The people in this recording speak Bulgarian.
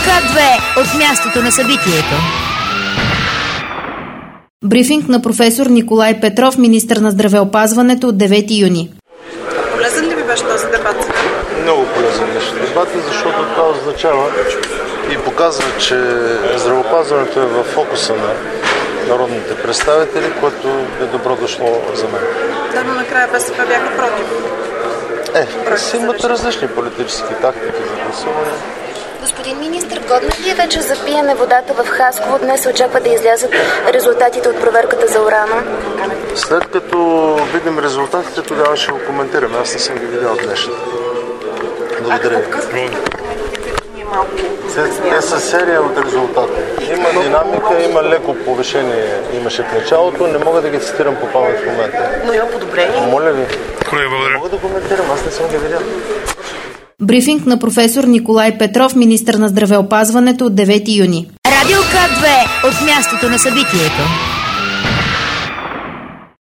К2 от мястото на събитието. Брифинг на професор Николай Петров, министър на здравеопазването от 9 юни. Полезен ли ви беше този дебат? Много полезен беше дебат, защото това означава и показва, че здравеопазването е в фокуса на народните представители, което е добро дошло за мен. Да, но накрая БСП бяха против. Си имат различни политически тактики за гласуване. Господин министър, годна ли е вече за пиене водата в Хасково? Днес се очаква да излязат резултатите от проверката за урана. След като видим резултатите, тогава ще го коментираме. Аз не съм ги видял днес. Благодаря. Те са серия от резултати. Има динамика, има леко повишение. Имаше в началото. Не мога да ги цитирам по памет в момента. Но има подобрение. Моля ви. Благодаря. Мога да коментирам. Аз не съм ги видял. Брифинг на професор Николай Петров, министър на здравеопазването от 9 юни. Радио К2 от мястото на събитието.